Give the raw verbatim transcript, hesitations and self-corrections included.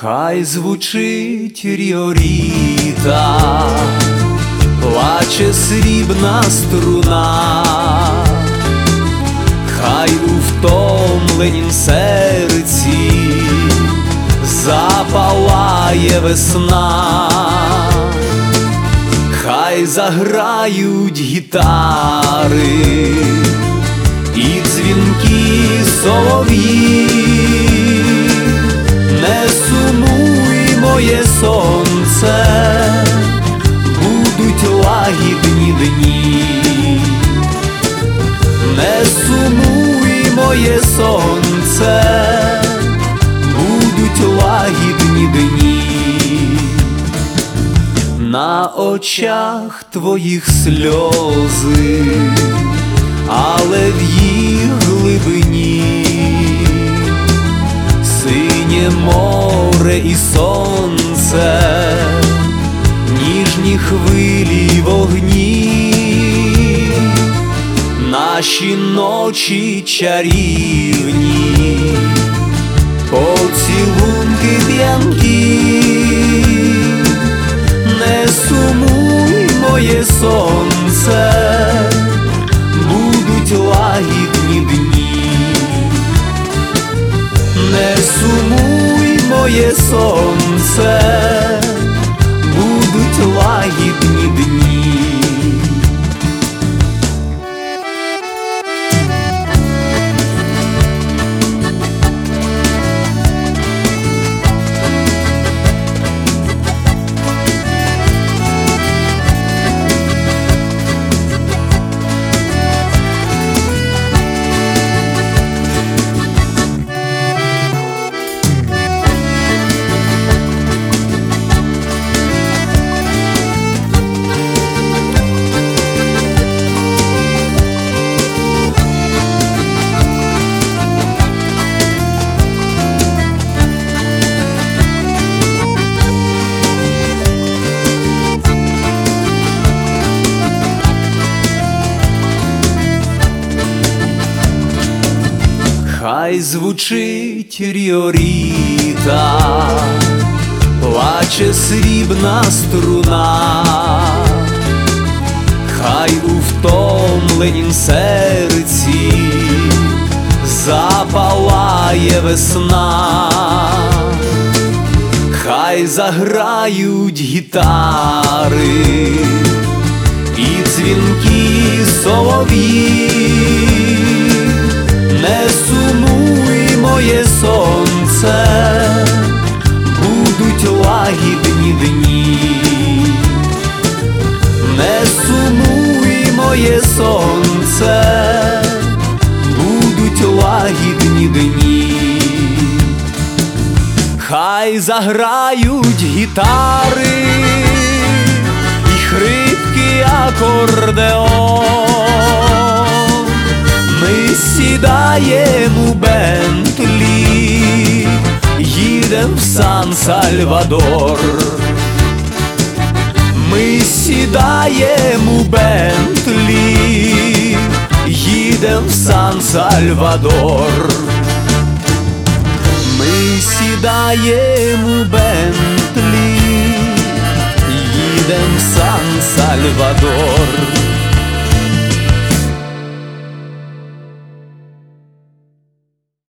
Хай звучить Ріоріта, плаче срібна струна, хай у втомленім серці запалає весна, хай заграють гітари і дзвінки солов'ї. Не сумуй, моє сонце, будуть лагідні дні. Не сумуй, моє сонце, будуть лагідні дні. На очах твоїх сльози, але в їх глибині синє море і сонце, ніжні хвилі вогні. Наші ночі чарівні, поцілунки п'янкі. Не сумуй, моє сонце, будуть лагідні дні. Не сумуй, моє сонце, будуть лагідні дні. Хай звучить Ріоріта, плаче срібна струна, хай у втомленім серці запалає весна, хай заграють гітари і дзвінки солов'ї. Не сумуй, моє сонце, будуть лагідні дні. Не сумуй, моє сонце, будуть лагідні дні. Хай заграють гітари і хрипкий акордеон. Ми сідаєм у Бентлі, їдем в Сан-Сальвадор. Ми сідаєм у Бентлі, їдем в Сан-Сальвадор. Ми сідаєм у Бентлі, їдем в Сан-Сальвадор.